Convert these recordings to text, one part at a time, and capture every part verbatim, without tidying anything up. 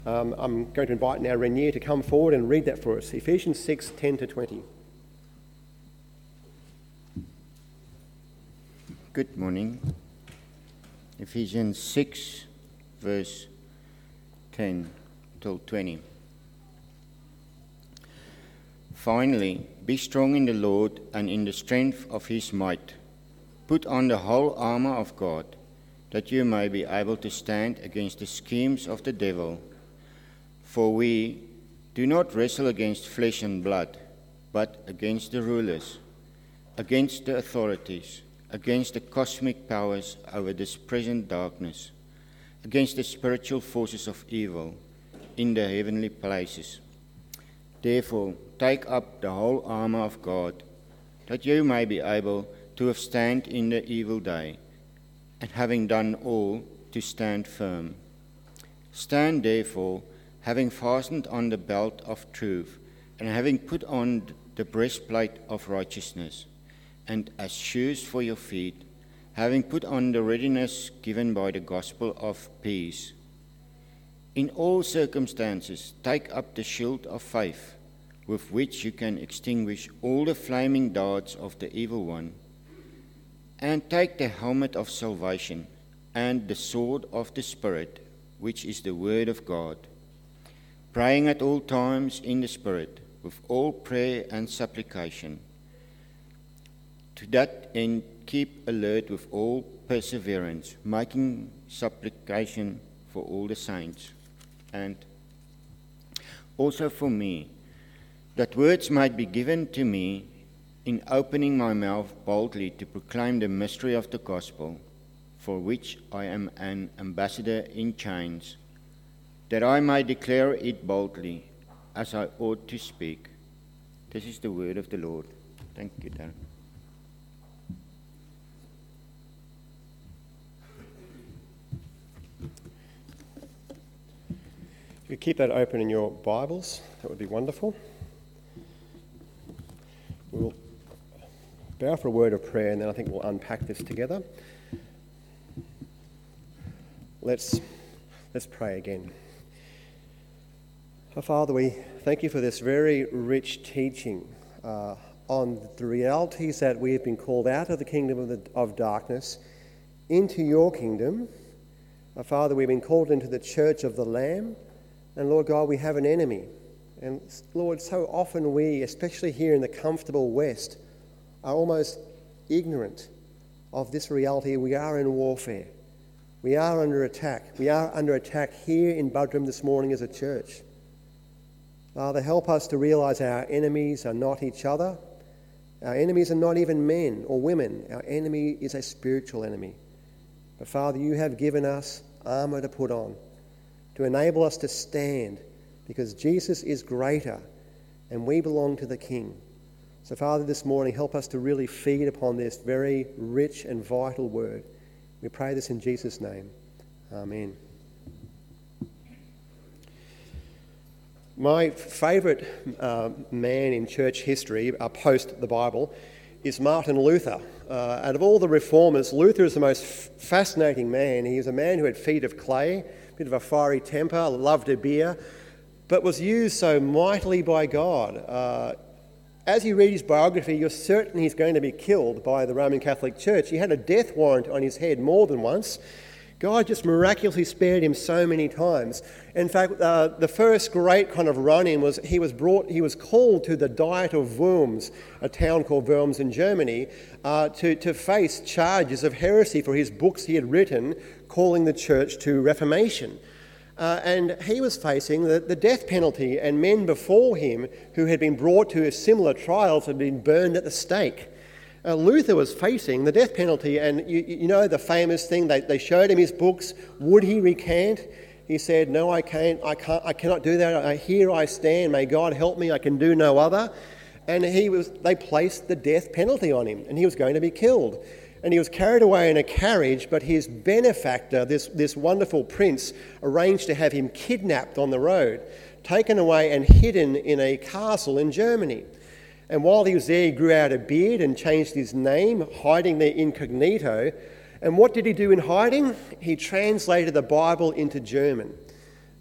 Um, I'm going to invite now Renier to come forward and read that for us. Ephesians six, ten to twenty. Good morning. Ephesians six, verse ten till twenty. Finally, be strong in the Lord and in the strength of his might. Put on the whole armour of God, that you may be able to stand against the schemes of the devil. For we do not wrestle against flesh and blood, but against the rulers, against the authorities, against the cosmic powers over this present darkness, against the spiritual forces of evil in the heavenly places. Therefore, take up the whole armour of God, that you may be able to withstand in the evil day, and having done all, to stand firm. Stand therefore, having fastened on the belt of truth, and having put on the breastplate of righteousness, and as shoes for your feet, having put on the readiness given by the gospel of peace. In all circumstances, take up the shield of faith, with which you can extinguish all the flaming darts of the evil one, and take the helmet of salvation and the sword of the Spirit, which is the word of God, praying at all times in the Spirit, with all prayer and supplication. To that end, keep alert with all perseverance, making supplication for all the saints, and also for me, that words might be given to me in opening my mouth boldly to proclaim the mystery of the gospel, for which I am an ambassador in chains, that I may declare it boldly, as I ought to speak. This is the word of the Lord. Thank you, Darren. If you keep that open in your Bibles, that would be wonderful. We'll bow for a word of prayer, and then I think we'll unpack this together. Let's, let's pray again. Our Father, we thank you for this very rich teaching uh, on the realities that we have been called out of the kingdom of, the, of darkness into your kingdom. Our Father, we've been called into the church of the Lamb, and Lord God, we have an enemy. And Lord, so often we, especially here in the comfortable West, are almost ignorant of this reality. We are in warfare. We are under attack. We are under attack here in Buderim this morning as a church. Father, help us to realise our enemies are not each other. Our enemies are not even men or women. Our enemy is a spiritual enemy. But Father, you have given us armour to put on, to enable us to stand, because Jesus is greater and we belong to the King. So Father, this morning, help us to really feed upon this very rich and vital word. We pray this in Jesus' name. Amen. My favourite uh, man in church history, uh, post the Bible, is Martin Luther. Uh, out of all the reformers, Luther is the most f- fascinating man. He was a man who had feet of clay, a bit of a fiery temper, loved a beer, but was used so mightily by God. Uh, as you read his biography, you're certain he's going to be killed by the Roman Catholic Church. He had a death warrant on his head more than once. God just miraculously spared him so many times. In fact, uh, the first great kind of run-in was he was brought, he was called to the Diet of Worms, a town called Worms in Germany, uh, to, to face charges of heresy for his books he had written calling the church to Reformation. Uh, and he was facing the, the death penalty, and men before him who had been brought to similar trials had been burned at the stake. Uh, Luther was facing the death penalty, and you, you know the famous thing, they, they showed him his books. Would he recant? He said, no, I can't, I can't, I cannot do that. I, here I stand, may God help me, I can do no other. And he was, they placed the death penalty on him, and he was going to be killed. And he was carried away in a carriage, but his benefactor, this, this wonderful prince, arranged to have him kidnapped on the road, taken away and hidden in a castle in Germany. And while he was there, he grew out a beard and changed his name, hiding there incognito. And what did he do in hiding? He translated the Bible into German.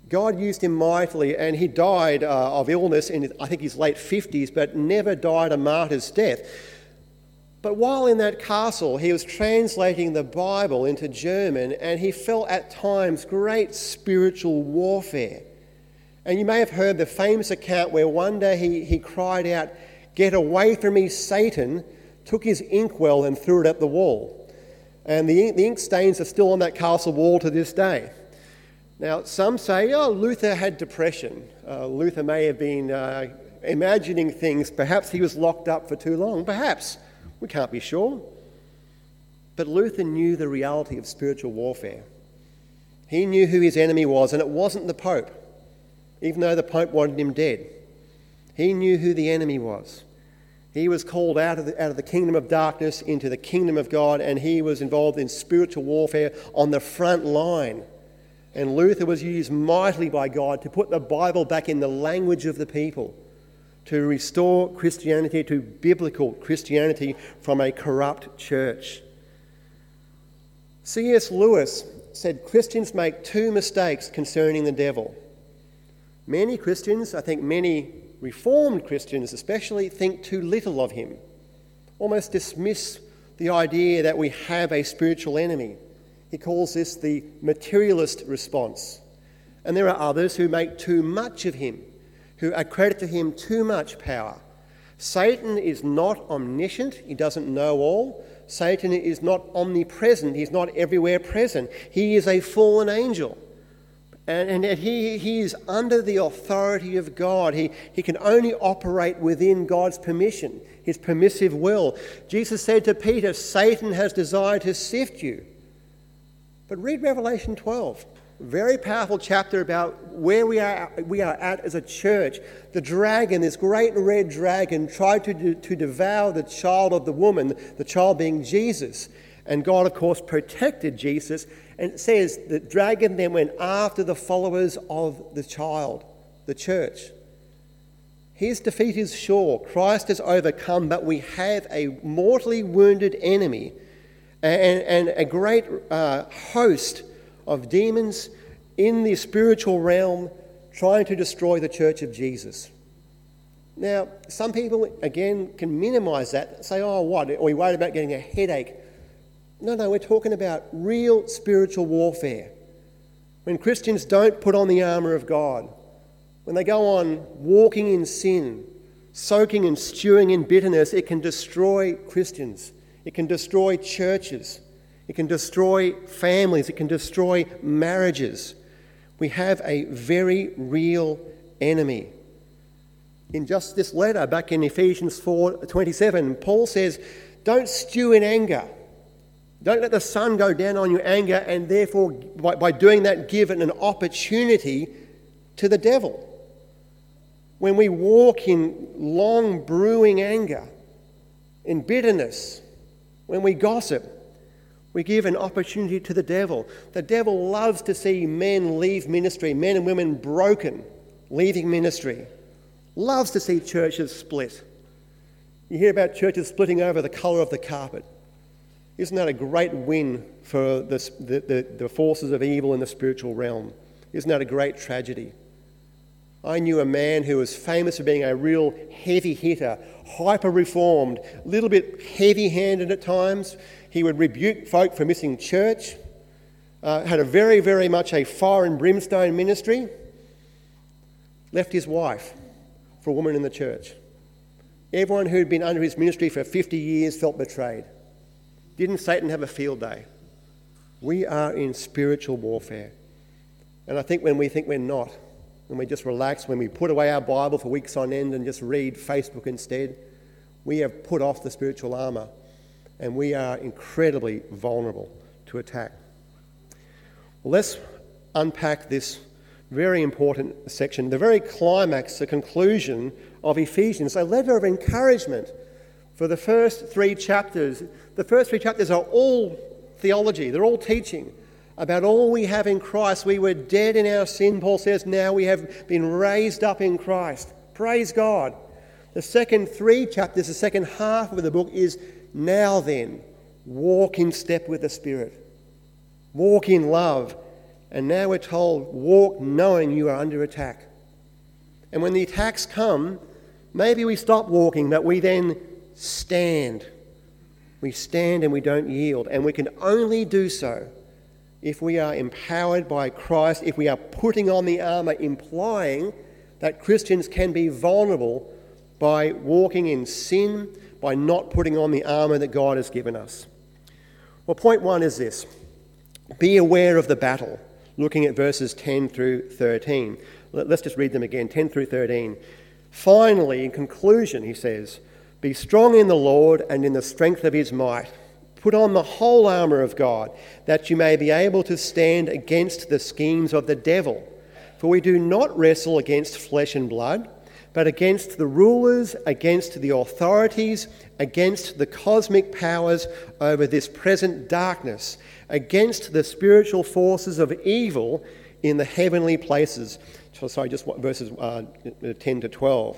God used him mightily, and he died uh, of illness in, I think, his late fifties, but never died a martyr's death. But while in that castle, he was translating the Bible into German, and he felt at times great spiritual warfare. And you may have heard the famous account where one day he, he cried out, "Get away from me, Satan," took his inkwell and threw it at the wall. And the, the ink stains are still on that castle wall to this day. Now, some say, oh, Luther had depression. Uh, Luther may have been uh, imagining things. Perhaps he was locked up for too long. Perhaps. We can't be sure. But Luther knew the reality of spiritual warfare. He knew who his enemy was, and it wasn't the Pope, even though the Pope wanted him dead. He knew who the enemy was. He was called out of the, out of the kingdom of darkness into the kingdom of God, and he was involved in spiritual warfare on the front line. And Luther was used mightily by God to put the Bible back in the language of the people, to restore Christianity to biblical Christianity from a corrupt church. C S Lewis said Christians make two mistakes concerning the devil. Many Christians, I think many Reformed Christians especially, think too little of him, almost dismiss the idea that we have a spiritual enemy. He calls this the materialist response. And there are others who make too much of him, who accredit to him too much power. Satan is not omniscient. He doesn't know all. Satan is not omnipresent. He's not everywhere present. He is a fallen angel. And, and he, he is under the authority of God. He, he can only operate within God's permission, his permissive will. Jesus said to Peter, Satan has desired to sift you. But read Revelation twelve. Very powerful chapter about where we are we are at as a church. The dragon, this great red dragon, tried to, to devour the child of the woman, the child being Jesus. And God, of course, protected Jesus. And it says the dragon then went after the followers of the child, the church. His defeat is sure. Christ has overcome, but we have a mortally wounded enemy and, and a great uh, host of demons in the spiritual realm trying to destroy the church of Jesus. Now, some people, again, can minimise that, say, oh, what, are we worried about getting a headache? No, no, we're talking about real spiritual warfare. When Christians don't put on the armour of God, when they go on walking in sin, soaking and stewing in bitterness, it can destroy Christians. It can destroy churches. It can destroy families. It can destroy marriages. We have a very real enemy. In just this letter, back in Ephesians four twenty-seven, Paul says, don't stew in anger. Don't let the sun go down on your anger, and therefore, by, by doing that, give it an opportunity to the devil. When we walk in long brewing anger, in bitterness, when we gossip, we give an opportunity to the devil. The devil loves to see men leave ministry, men and women broken, leaving ministry. Loves to see churches split. You hear about churches splitting over the colour of the carpet. Isn't that a great win for the, the, the forces of evil in the spiritual realm? Isn't that a great tragedy? I knew a man who was famous for being a real heavy hitter, hyper-reformed, a little bit heavy-handed at times. He would rebuke folk for missing church, uh, had a very, very much a fire and brimstone ministry, left his wife for a woman in the church. Everyone who'd been under his ministry for fifty years felt betrayed. Didn't Satan have a field day? We are in spiritual warfare. And I think when we think we're not, when we just relax, when we put away our Bible for weeks on end and just read Facebook instead, we have put off the spiritual armour and we are incredibly vulnerable to attack. Well, let's unpack this very important section, the very climax, the conclusion of Ephesians, a letter of encouragement. For the first three chapters, the first three chapters are all theology, they're all teaching about all we have in Christ. We were dead in our sin, Paul says, now we have been raised up in Christ. Praise God. The second three chapters, the second half of the book is, now then, walk in step with the Spirit. Walk in love. And now we're told, walk knowing you are under attack. And when the attacks come, maybe we stop walking, but we then stand. We stand and we don't yield. And we can only do so if we are empowered by Christ, if we are putting on the armour, implying that Christians can be vulnerable by walking in sin, by not putting on the armour that God has given us. Well, point one is this. Be aware of the battle, looking at verses ten through thirteen. Let's just read them again, ten through thirteen. Finally, in conclusion, he says, be strong in the Lord and in the strength of his might. Put on the whole armour of God, that you may be able to stand against the schemes of the devil. For we do not wrestle against flesh and blood, but against the rulers, against the authorities, against the cosmic powers over this present darkness, against the spiritual forces of evil in the heavenly places. So, sorry, just verses uh, ten to twelve.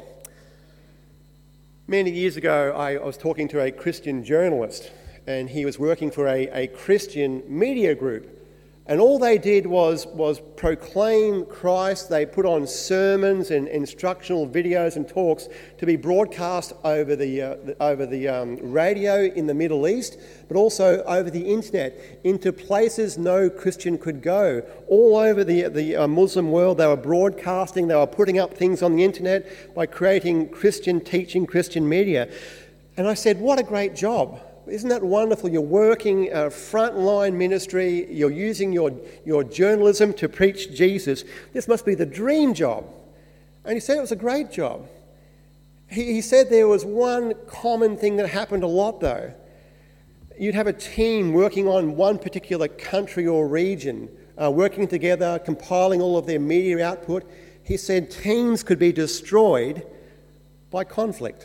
Many years ago, I was talking to a Christian journalist, and he was working for a, a Christian media group. And all they did was, was proclaim Christ. They put on sermons and instructional videos and talks to be broadcast over the, uh, the over the um, radio in the Middle East, but also over the internet into places no Christian could go. All over the, the uh, Muslim world, they were broadcasting, they were putting up things on the internet by creating Christian teaching, Christian media. And I said, what a great job. Isn't that wonderful? You're working a frontline ministry, you're using your, your journalism to preach Jesus. This must be the dream job. And he said it was a great job. He, he said there was one common thing that happened a lot though. You'd have a team working on one particular country or region, uh, working together, compiling all of their media output. He said teams could be destroyed by conflict.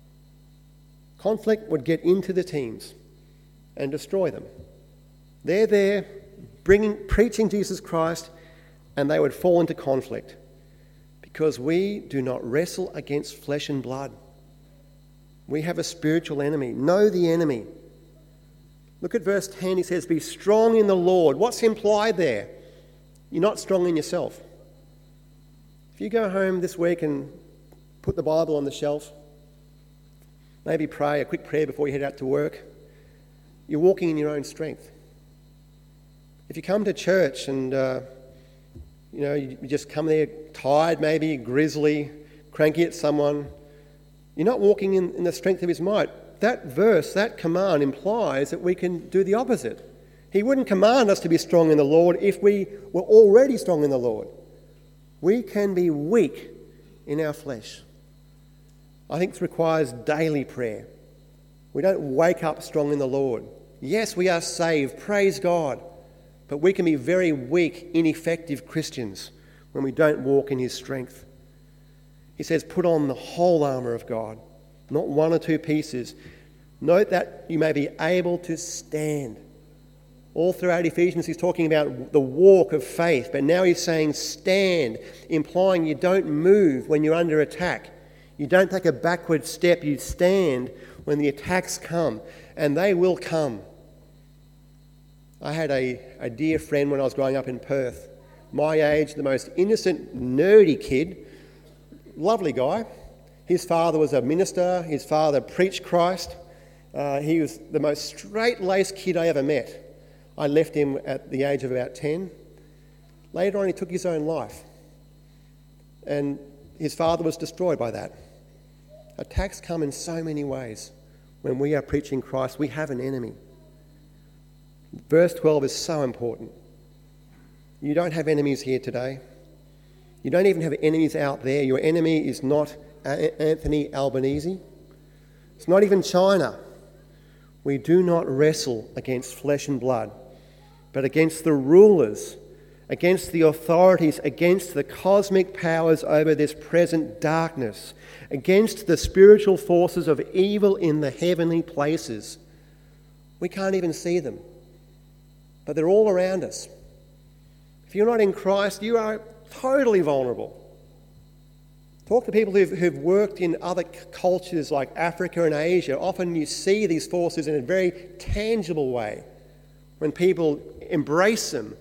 Conflict would get into the teams and destroy them. They're there bringing, preaching Jesus Christ, and they would fall into conflict because we do not wrestle against flesh and blood. We have a spiritual enemy. Know the enemy. Look at verse ten. He says, be strong in the Lord. What's implied there? You're not strong in yourself. If you go home this week and put the Bible on the shelf, maybe pray a quick prayer before you head out to work, you're walking in your own strength. If you come to church and uh, you know you just come there tired, maybe grizzly, cranky at someone, you're not walking in, in the strength of his might. That verse, that command implies that we can do the opposite. He wouldn't command us to be strong in the Lord if we were already strong in the Lord. We can be weak in our flesh. I think this requires daily prayer. We don't wake up strong in the Lord. Yes, we are saved, praise God, but we can be very weak, ineffective Christians when we don't walk in his strength. He says, put on the whole armour of God, not one or two pieces. Note that you may be able to stand. All throughout Ephesians, he's talking about the walk of faith, but now he's saying stand, implying you don't move when you're under attack. You don't take a backward step, you stand when the attacks come, and they will come. I had a, a dear friend when I was growing up in Perth, my age, the most innocent, nerdy kid, lovely guy. His father was a minister, his father preached Christ. Uh, he was the most straight-laced kid I ever met. I left him at the age of about ten. Later on, he took his own life. And his father was destroyed by that. Attacks come in so many ways. When we are preaching Christ, we have an enemy. Verse twelve is so important. You don't have enemies here today. You don't even have enemies out there. Your enemy is not Anthony Albanese. It's not even China. We do not wrestle against flesh and blood, but against the rulers, against the authorities, against the cosmic powers over this present darkness, against the spiritual forces of evil in the heavenly places. We can't even see them, but they're all around us. If you're not in Christ, you are totally vulnerable. Talk to people who've, who've worked in other cultures like Africa and Asia. Often you see these forces in a very tangible way. When people embrace them,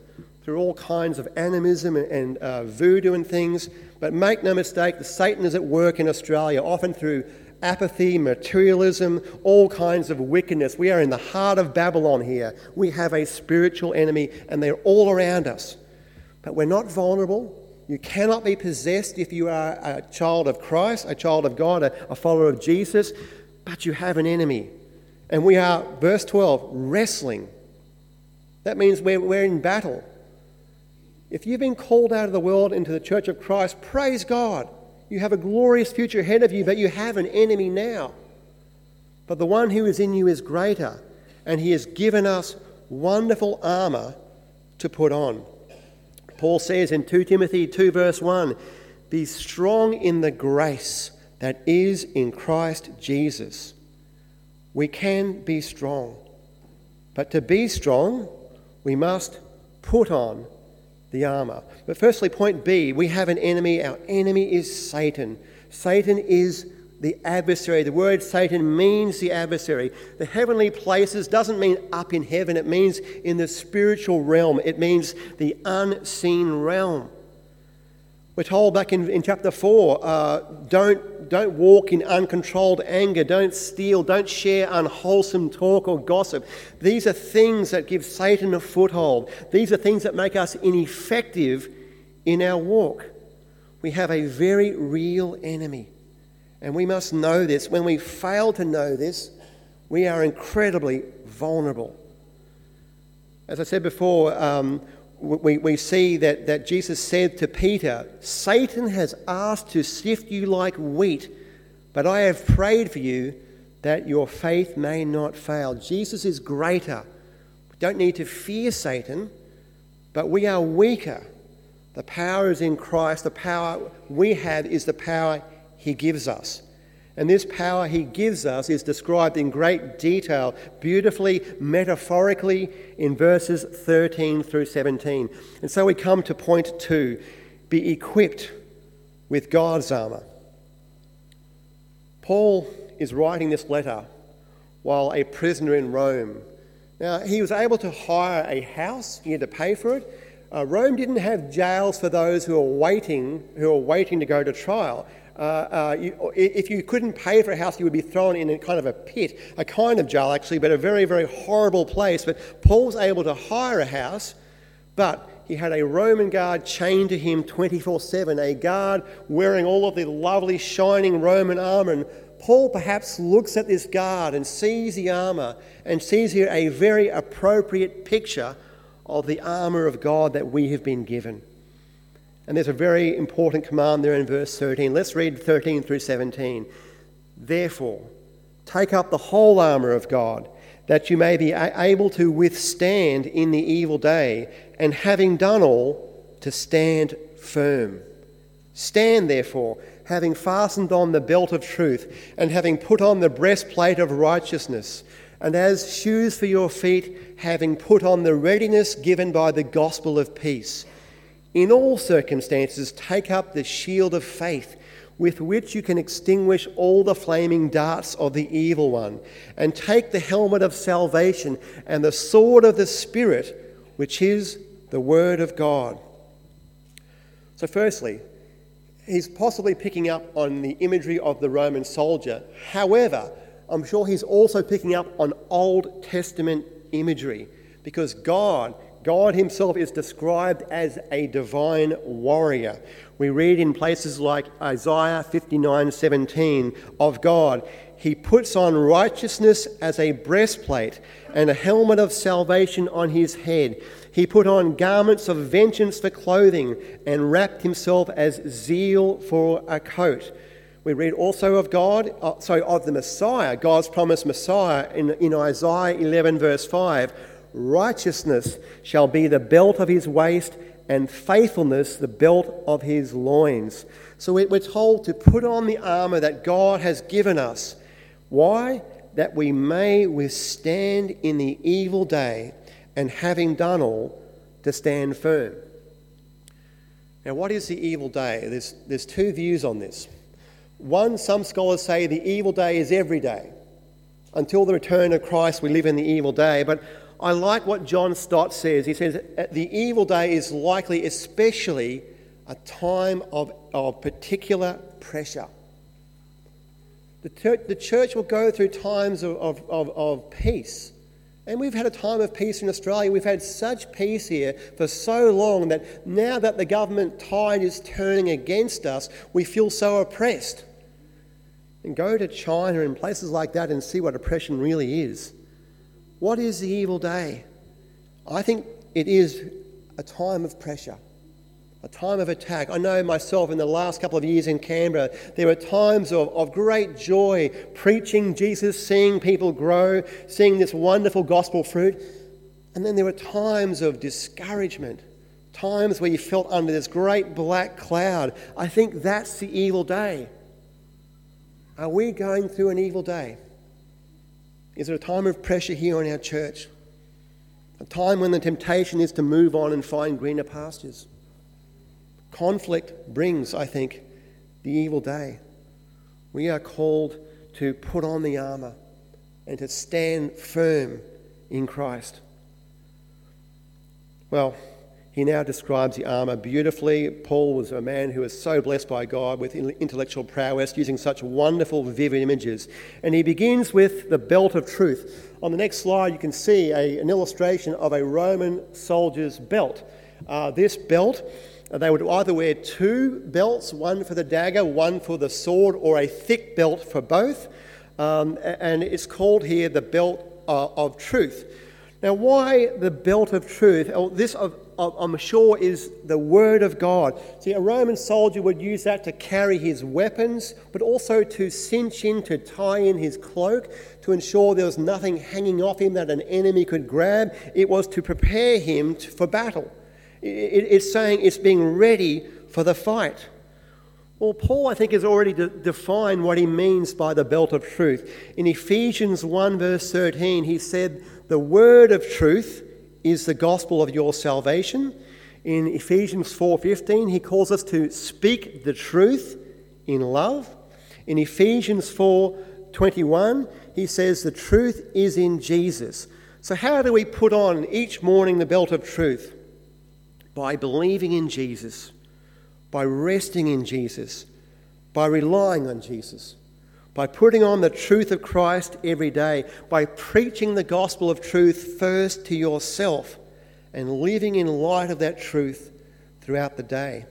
through all kinds of animism and, and uh, voodoo and things. But make no mistake, the Satan is at work in Australia, often through apathy, materialism, all kinds of wickedness. We are in the heart of Babylon here. We have a spiritual enemy and they're all around us. But we're not vulnerable. You cannot be possessed if you are a child of Christ, a child of God, a, a follower of Jesus, but you have an enemy. And we are, verse twelve, wrestling. That means we're, we're in battle. If you've been called out of the world into the church of Christ, praise God. You have a glorious future ahead of you, but you have an enemy now. But the one who is in you is greater, and he has given us wonderful armour to put on. Paul says in Second Timothy two verse one, be strong in the grace that is in Christ Jesus. We can be strong, but to be strong, we must put on the armour. But firstly, point B, we have an enemy. Our enemy is Satan. Satan is the adversary. The word Satan means the adversary. The heavenly places doesn't mean up in heaven. It means in the spiritual realm. It means the unseen realm. We're told back in, in chapter four, uh, don't, don't walk in uncontrolled anger, don't steal, don't share unwholesome talk or gossip. These are things that give Satan a foothold. These are things that make us ineffective in our walk. We have a very real enemy, and we must know this. When we fail to know this, we are incredibly vulnerable. As I said before, um, We, we see that, that Jesus said to Peter, Satan has asked to sift you like wheat, but I have prayed for you that your faith may not fail. Jesus is greater. We don't need to fear Satan, but we are weaker. The power is in Christ. The power we have is the power he gives us. And this power he gives us is described in great detail, beautifully, metaphorically, in verses thirteen through seventeen. And so we come to point two, be equipped with God's armour. Paul is writing this letter while a prisoner in Rome. Now, he was able to hire a house. He had to pay for it. Uh, Rome didn't have jails for those who were waiting, who were waiting to go to trial. Uh, uh, you, if you couldn't pay for a house, you would be thrown in a kind of a pit, a kind of jail actually, but a very, very horrible place. But Paul was able to hire a house, but he had a Roman guard chained to him twenty-four seven, a guard wearing all of the lovely shining Roman armour. And Paul perhaps looks at this guard and sees the armour and sees here a very appropriate picture of the armour of God that we have been given. And there's a very important command there in verse thirteen. Let's read thirteen through seventeen. Therefore, take up the whole armour of God, that you may be able to withstand in the evil day, and having done all, to stand firm. Stand therefore, having fastened on the belt of truth, and having put on the breastplate of righteousness, and as shoes for your feet, having put on the readiness given by the gospel of peace. In all circumstances, take up the shield of faith, with which you can extinguish all the flaming darts of the evil one, and take the helmet of salvation and the sword of the Spirit, which is the word of God. So firstly, he's possibly picking up on the imagery of the Roman soldier. However, I'm sure he's also picking up on Old Testament imagery, because God God himself is described as a divine warrior. We read in places like Isaiah fifty-nine seventeen of God, he puts on righteousness as a breastplate and a helmet of salvation on his head. He put on garments of vengeance for clothing and wrapped himself as zeal for a coat. We read also of God, uh, sorry, of the Messiah, God's promised Messiah in, in Isaiah eleven verse five. Righteousness shall be the belt of his waist, and faithfulness the belt of his loins. So we're told to put on the armour that God has given us. Why? That we may withstand in the evil day, and having done all, to stand firm. Now, what is the evil day? There's, there's two views on this. One, some scholars say the evil day is every day. Until the return of Christ, we live in the evil day. But I like what John Stott says. He says, the evil day is likely especially a time of, of particular pressure. The, ter- the church will go through times of, of, of, of peace. And we've had a time of peace in Australia. We've had such peace here for so long that now that the government tide is turning against us, we feel so oppressed. And go to China and places like that and see what oppression really is. What is the evil day? I think it is a time of pressure, a time of attack. I know myself in the last couple of years in Canberra, there were times of, of great joy, preaching Jesus, seeing people grow, seeing this wonderful gospel fruit. And then there were times of discouragement, times where you felt under this great black cloud. I think that's the evil day. Are we going through an evil day? Is it a time of pressure here in our church? A time when the temptation is to move on and find greener pastures? Conflict brings, I think, the evil day. We are called to put on the armour and to stand firm in Christ. Well, he now describes the armour beautifully. Paul was a man who was so blessed by God with intellectual prowess, using such wonderful, vivid images. And he begins with the belt of truth. On the next slide, you can see a, an illustration of a Roman soldier's belt. Uh, this belt, they would either wear two belts, one for the dagger, one for the sword, or a thick belt for both. Um, and it's called here the belt uh, of truth. Now, why the belt of truth? Oh, this, I'm sure, is the word of God. See, a Roman soldier would use that to carry his weapons, but also to cinch in, to tie in his cloak, to ensure there was nothing hanging off him that an enemy could grab. It was to prepare him for battle. It's saying it's being ready for the fight. Well, Paul, I think, has already de- defined what he means by the belt of truth. In Ephesians one, verse thirteen, he said, the word of truth is the gospel of your salvation. In Ephesians four fifteen, he calls us to speak the truth in love. In Ephesians four twenty-one, he says the truth is in Jesus. So how do we put on each morning the belt of truth? By believing in Jesus, by resting in Jesus, by relying on Jesus, by putting on the truth of Christ every day, by preaching the gospel of truth first to yourself and living in light of that truth throughout the day.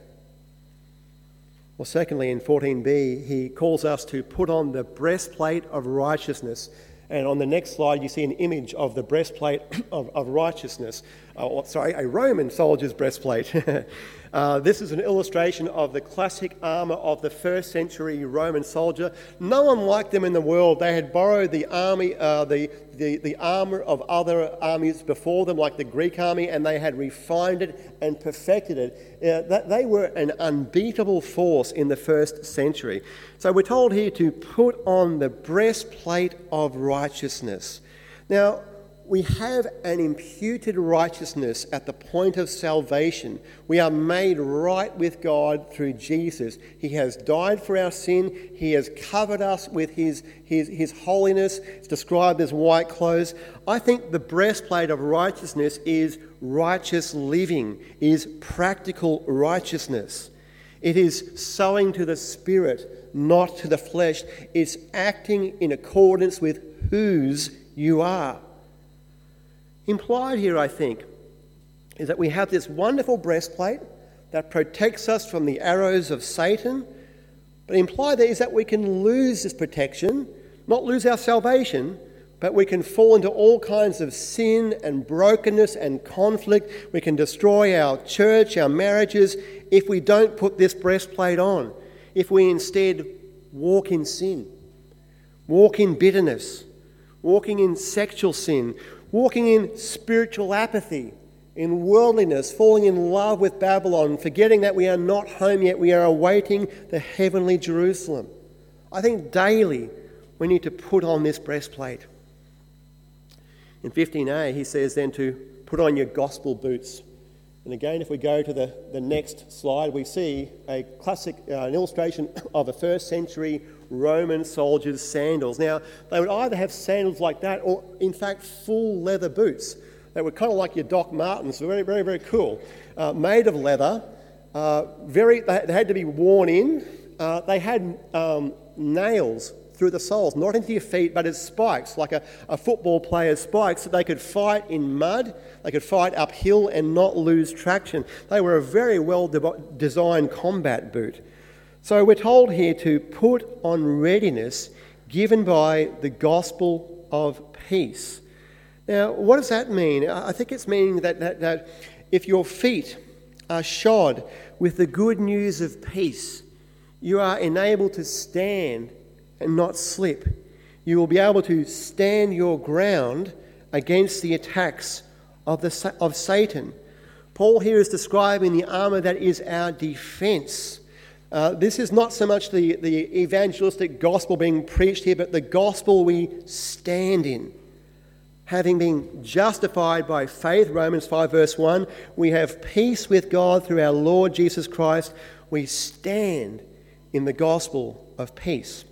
Well, secondly, in fourteen b, he calls us to put on the breastplate of righteousness. And on the next slide, you see an image of the breastplate of, of righteousness. Uh, sorry, a Roman soldier's breastplate. uh, this is an illustration of the classic armour of the first century Roman soldier. No one like them in the world. They had borrowed the army, uh, the, the, the armour of other armies before them, like the Greek army, and they had refined it and perfected it. Uh, that they were an unbeatable force in the first century. So we're told here to put on the breastplate of righteousness. Now, we have an imputed righteousness at the point of salvation. We are made right with God through Jesus. He has died for our sin. He has covered us with his, his, his holiness. It's described as white clothes. I think the breastplate of righteousness is righteous living, is practical righteousness. It is sowing to the Spirit, not to the flesh. It's acting in accordance with whose you are. Implied here, I think, is that we have this wonderful breastplate that protects us from the arrows of Satan. But implied there is that we can lose this protection, not lose our salvation, but we can fall into all kinds of sin and brokenness and conflict. We can destroy our church, our marriages, if we don't put this breastplate on, if we instead walk in sin, walk in bitterness, walking in sexual sin, walking in spiritual apathy, in worldliness, falling in love with Babylon, forgetting that we are not home yet, we are awaiting the heavenly Jerusalem. I think daily we need to put on this breastplate. In fifteen a, he says then to put on your gospel boots. And again, if we go to the, the next slide, we see a classic, uh, an illustration of a first century Roman soldier's sandals. Now, they would either have sandals like that or, in fact, full leather boots. They were kind of like your Doc Martens, very, very, very cool. Uh, made of leather, uh, very. They, they had to be worn in. Uh, they had um, nails through the soles, not into your feet, but as spikes, like a, a football player's spikes, so they could fight in mud, they could fight uphill and not lose traction. They were a very well de- designed combat boot. So we're told here to put on readiness given by the gospel of peace. Now, what does that mean? I think it's meaning that, that, that if your feet are shod with the good news of peace, you are enabled to stand and not slip. You will be able to stand your ground against the attacks of, the, of Satan. Paul here is describing the armour that is our defence. Uh, this is not so much the, the evangelistic gospel being preached here, but the gospel we stand in. Having been justified by faith, Romans five verse one, we have peace with God through our Lord Jesus Christ. We stand in the gospel of peace.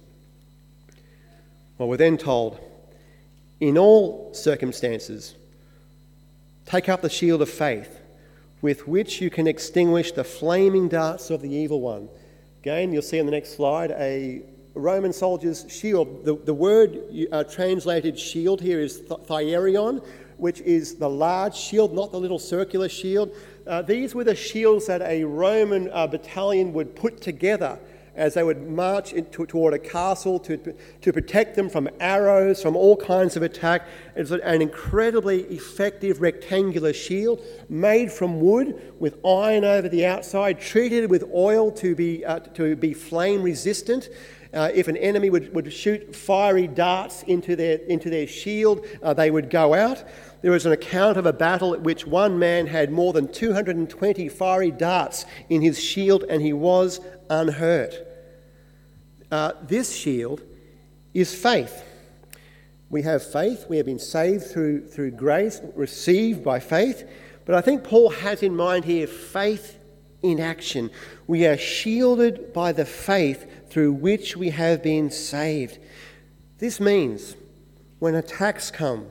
Well, we're then told, in all circumstances, take up the shield of faith, with which you can extinguish the flaming darts of the evil one. Again, you'll see on the next slide a Roman soldier's shield. The, the word uh, translated shield here is th- thyarion, which is the large shield, not the little circular shield. Uh, these were the shields that a Roman uh, battalion would put together as they would march into, toward a castle to, to protect them from arrows, from all kinds of attack. It's an incredibly effective rectangular shield made from wood with iron over the outside, treated with oil to be, uh, to be flame resistant. Uh, if an enemy would, would shoot fiery darts into their, into their shield, uh, they would go out. There was an account of a battle at which one man had more than two hundred twenty fiery darts in his shield and he was unhurt. Uh, this shield is faith. We have faith. We have been saved through, through grace, received by faith. But I think Paul has in mind here faith in action. We are shielded by the faith through which we have been saved. This means when attacks come,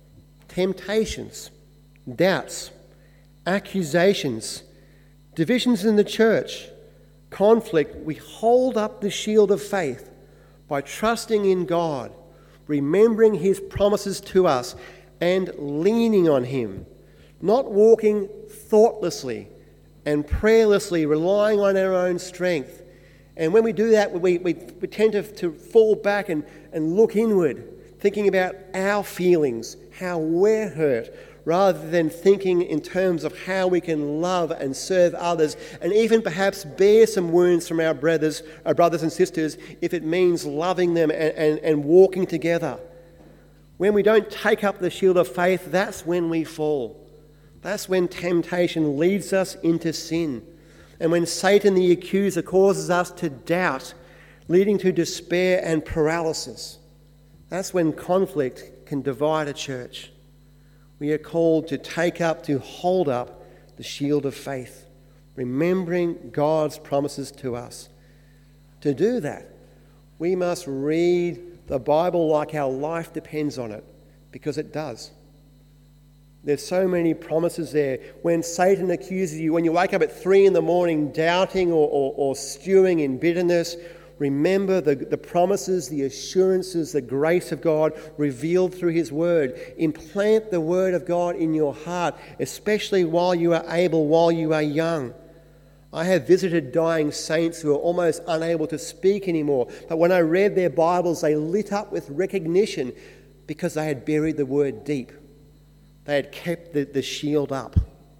temptations, doubts, accusations, divisions in the church, conflict, we hold up the shield of faith by trusting in God, remembering his promises to us and leaning on him, not walking thoughtlessly and prayerlessly, relying on our own strength. And when we do that, we, we, we tend to, to fall back and, and look inward, thinking about our feelings, how we're hurt, rather than thinking in terms of how we can love and serve others, and even perhaps bear some wounds from our brothers, our brothers and sisters, if it means loving them and, and, and walking together. When we don't take up the shield of faith, that's when we fall. That's when temptation leads us into sin. And when Satan, the accuser, causes us to doubt, leading to despair and paralysis. That's when conflict can divide a church. We are called to take up, to hold up the shield of faith, remembering God's promises to us. To do that, we must read the Bible like our life depends on it, because it does. There's so many promises there. When Satan accuses you, when you wake up at three in the morning doubting or, or, or stewing in bitterness, remember the, the promises, the assurances, the grace of God revealed through his word. Implant the word of God in your heart, especially while you are able, while you are young. I have visited dying saints who are almost unable to speak anymore, but when I read their Bibles, they lit up with recognition because they had buried the word deep. They had kept the, the shield up.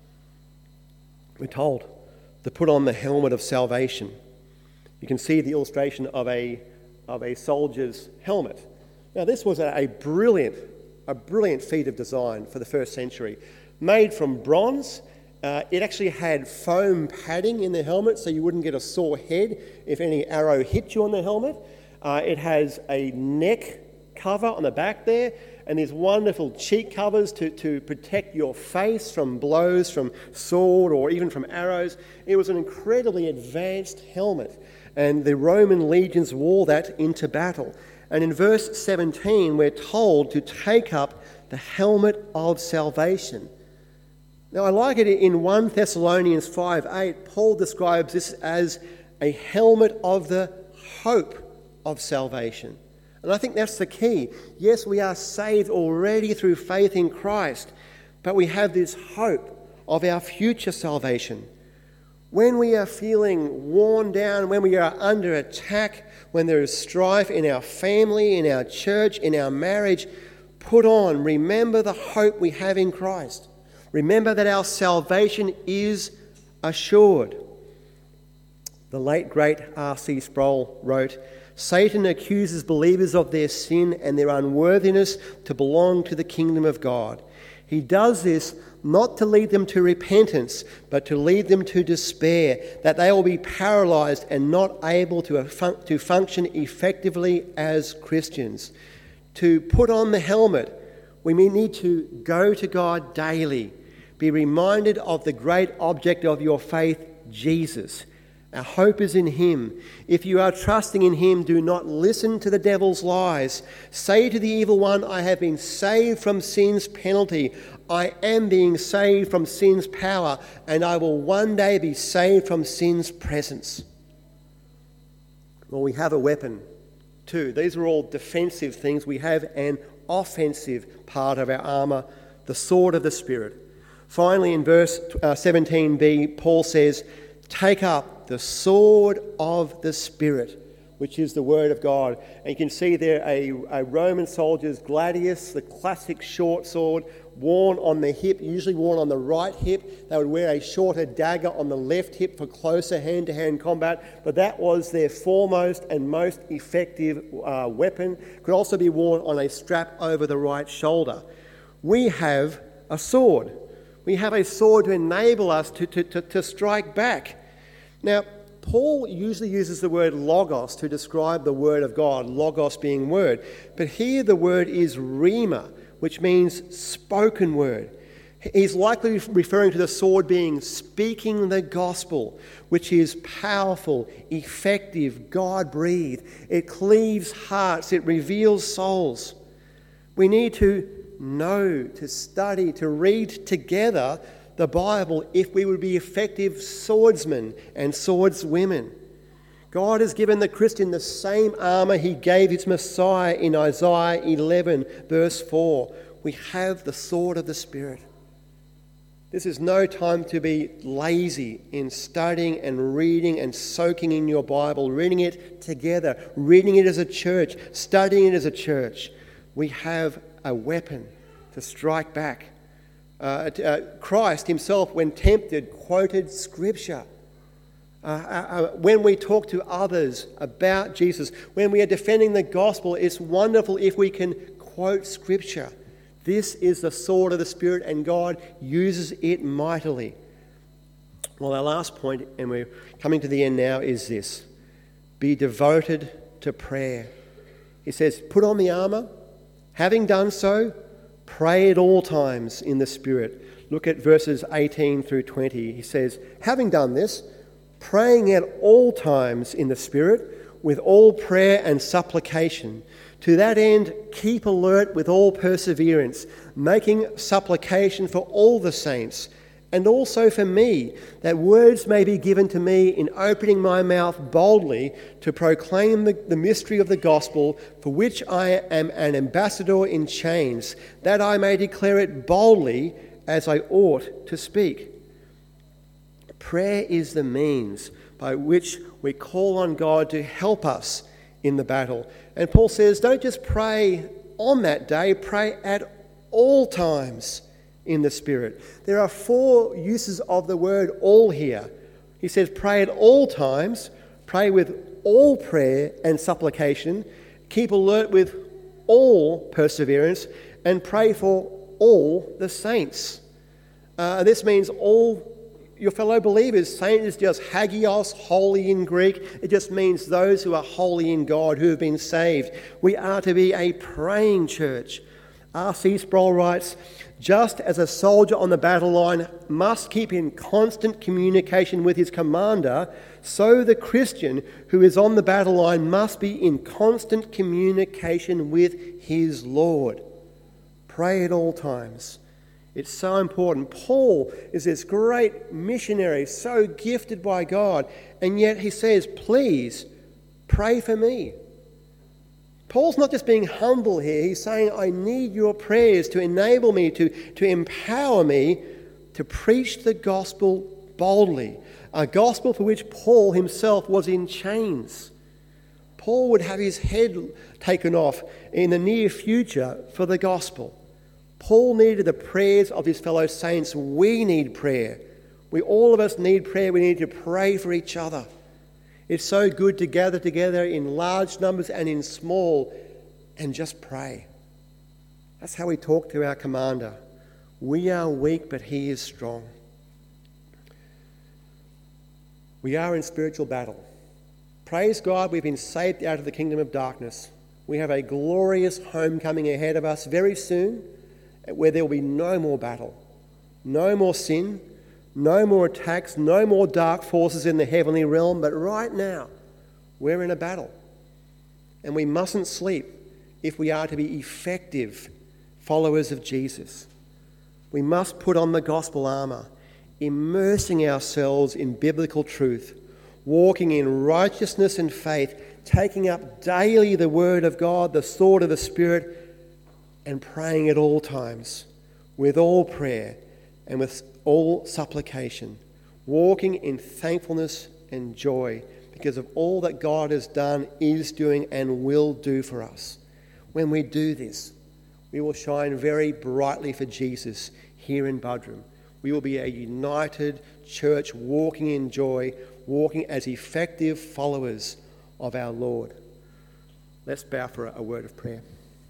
We're told to put on the helmet of salvation. You can see the illustration of a, of a soldier's helmet. Now, this was a, a brilliant, a brilliant feat of design for the first century. Made from bronze, uh, it actually had foam padding in the helmet so you wouldn't get a sore head if any arrow hit you on the helmet. Uh, it has a neck cover on the back there, and these wonderful cheek covers to, to protect your face from blows from sword or even from arrows. It was an incredibly advanced helmet, and the Roman legions wore that into battle. And in verse seventeen, we're told to take up the helmet of salvation. Now, I like it in First Thessalonians five eight, Paul describes this as a helmet of the hope of salvation. And I think that's the key. Yes, we are saved already through faith in Christ, but we have this hope of our future salvation. When we are feeling worn down, when we are under attack, when there is strife in our family, in our church, in our marriage, put on, remember the hope we have in Christ. Remember that our salvation is assured. The late, great R C Sproul wrote, Satan accuses believers of their sin and their unworthiness to belong to the kingdom of God. He does this not to lead them to repentance, but to lead them to despair, that they will be paralysed and not able to, fun- to function effectively as Christians. To put on the helmet, we need to go to God daily, be reminded of the great object of your faith, Jesus. Our hope is in him. If you are trusting in him, do not listen to the devil's lies. Say to the evil one, I have been saved from sin's penalty. I am being saved from sin's power, and I will one day be saved from sin's presence. Well, we have a weapon too. These are all defensive things. We have an offensive part of our armour, the sword of the Spirit. Finally, in verse seventeen b, Paul says, take up the sword of the Spirit, which is the word of God. And you can see there a, a Roman soldier's gladius, the classic short sword, worn on the hip, usually worn on the right hip. They would wear a shorter dagger on the left hip for closer hand-to-hand combat, but that was their foremost and most effective uh, weapon. Could also be worn on a strap over the right shoulder. We have a sword. We have a sword to enable us to, to, to, to strike back. Now, Paul usually uses the word logos to describe the word of God, logos being word. But here the word is rhema, which means spoken word. He's likely referring to the sword being speaking the gospel, which is powerful, effective, God-breathed. It cleaves hearts, it reveals souls. We need to know, to study, to read together the Bible if we would be effective swordsmen and swordswomen. God has given the Christian the same armour he gave his Messiah in Isaiah eleven verse four. We have the sword of the Spirit. This is no time to be lazy in studying and reading and soaking in your Bible, reading it together, reading it as a church, studying it as a church. We have a weapon to strike back. Uh, uh, Christ himself, when tempted, quoted Scripture. Uh, uh, when we talk to others about Jesus, when we are defending the gospel, it's wonderful if we can quote Scripture. This is the sword of the Spirit, and God uses it mightily. Well, our last point, and we're coming to the end now, is this. Be devoted to prayer. He says, put on the armour. Having done so, pray at all times in the Spirit. Look at verses eighteen through twenty. He says, having done this, praying at all times in the Spirit, with all prayer and supplication. To that end, keep alert with all perseverance, making supplication for all the saints, and also for me, that words may be given to me in opening my mouth boldly to proclaim the, the mystery of the gospel, for which I am an ambassador in chains, that I may declare it boldly as I ought to speak. Prayer is the means by which we call on God to help us in the battle. And Paul says, don't just pray on that day, pray at all times in the Spirit. There are four uses of the word all here. He says, pray at all times, pray with all prayer and supplication, keep alert with all perseverance, and pray for all the saints. Uh, this means all your fellow believers. Saint is just hagios, holy in Greek. It just means those who are holy in God, who have been saved. We are to be a praying church. R C Sproul writes, just as a soldier on the battle line must keep in constant communication with his commander, so the Christian who is on the battle line must be in constant communication with his Lord. pray at all times. It's so important. Paul is this great missionary, so gifted by God, and yet he says, please pray for me. Paul's not just being humble here. He's saying, I need your prayers to enable me, to, to empower me to preach the gospel boldly, a gospel for which Paul himself was in chains. Paul would have his head taken off in the near future for the gospel. Paul needed the prayers of his fellow saints. We need prayer. We, all of us need prayer. We need to pray for each other. It's so good to gather together in large numbers and in small and just pray. That's how we talk to our commander. We are weak, but he is strong. We are in spiritual battle. Praise God, we've been saved out of the kingdom of darkness. We have a glorious homecoming ahead of us very soon, where there will be no more battle, no more sin, no more attacks, no more dark forces in the heavenly realm. But right now, we're in a battle. And we mustn't sleep if we are to be effective followers of Jesus. We must put on the gospel armour, immersing ourselves in biblical truth, walking in righteousness and faith, taking up daily the word of God, the sword of the Spirit, and praying at all times, with all prayer and with all supplication, walking in thankfulness and joy because of all that God has done, is doing, and will do for us. When we do this, we will shine very brightly for Jesus here in Buderim. We will be a united church walking in joy, walking as effective followers of our Lord. Let's bow for a word of prayer.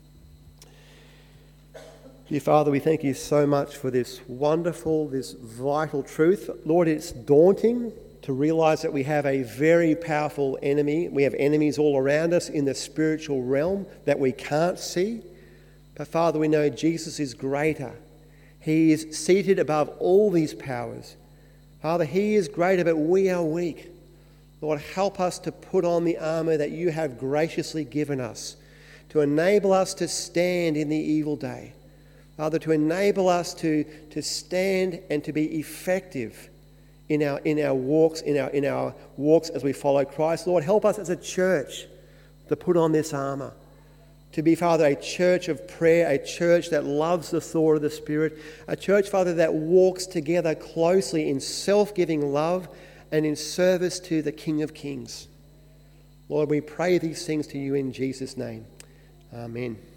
Dear Father, we thank you so much for this wonderful, this vital truth. Lord, it's daunting to realise that we have a very powerful enemy. We have enemies all around us in the spiritual realm that we can't see. But Father, we know Jesus is greater. He is seated above all these powers. Father, he is greater, but we are weak. Lord, help us to put on the armour that you have graciously given us to enable us to stand in the evil day. Father, to enable us to, to stand and to be effective in our in our walks, in our in our walks as we follow Christ. Lord, help us as a church to put on this armour, to be, Father, a church of prayer, a church that loves the sword of the Spirit, a church, Father, that walks together closely in self-giving love and in service to the King of Kings. Lord, we pray these things to you in Jesus' name. Amen.